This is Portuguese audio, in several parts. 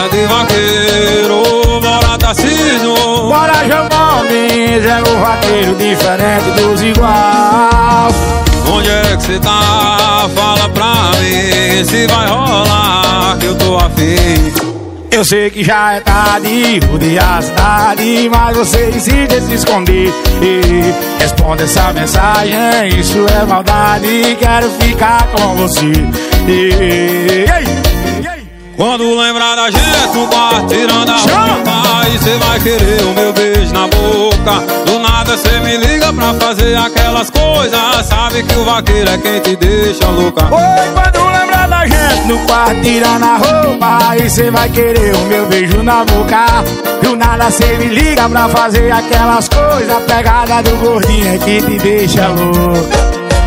pegada de vaqueiro. Bora Tarcísio, bora João Gomes, é o vaqueiro diferente dos igual. onde é que cê tá? Fala pra mim se vai rolar, que eu tô afim. Eu sei que já é tarde, rodear a cidade, mas você insiste em se esconder. Responda essa mensagem, isso é maldade, quero ficar com você. Quando lembrar da gente no quarto tirando a roupa, aí cê vai querer o meu beijo na boca. Do nada cê me liga pra fazer aquelas coisas, sabe que o vaqueiro é quem te deixa louca. Oi, quando lembrar da gente no quarto tirando a roupa, aí cê vai querer o meu beijo na boca. Do nada cê me liga pra fazer aquelas coisas, a pegada do gordinho é que te deixa louca.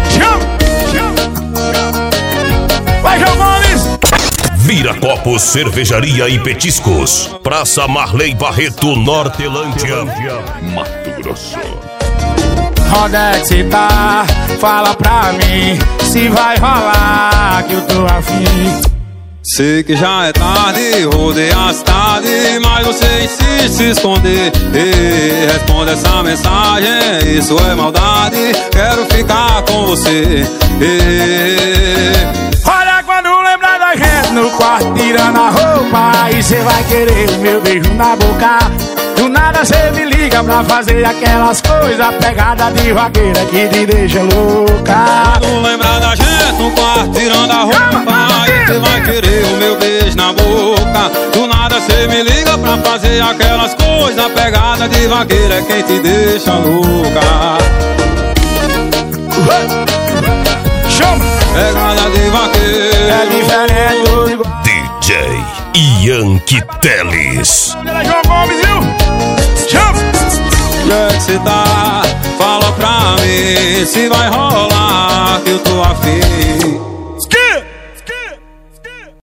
Vai, João Gomes! Viracopos, cervejaria e petiscos. Praça Marley Barreto, Nortelândia, Mato Grosso. Onde é que cê tá? Fala pra mim se vai rolar, que eu tô afim. Sei que já é tarde, rodei a cidade, mas você insiste em se esconder. Responda essa mensagem, isso é maldade, quero ficar com você. Olha, quando lembrar da gente no quarto tirando a roupa, aí cê vai querer o meu beijo na boca. Do nada cê me liga pra fazer aquelas coisas, a pegada de vaqueira que te deixa louca. Quando lembrar da gente no quarto tirando a roupa, aí cê vai querer o meu beijo na boca. Do nada cê me liga pra fazer aquelas coisas, a pegada de vaqueira é quem te deixa louca. Pegada de vaqueiro é diferente dos igual. DJ Yankee Teles. João Gomes, viu? Onde é que cê tá? Fala pra mim se vai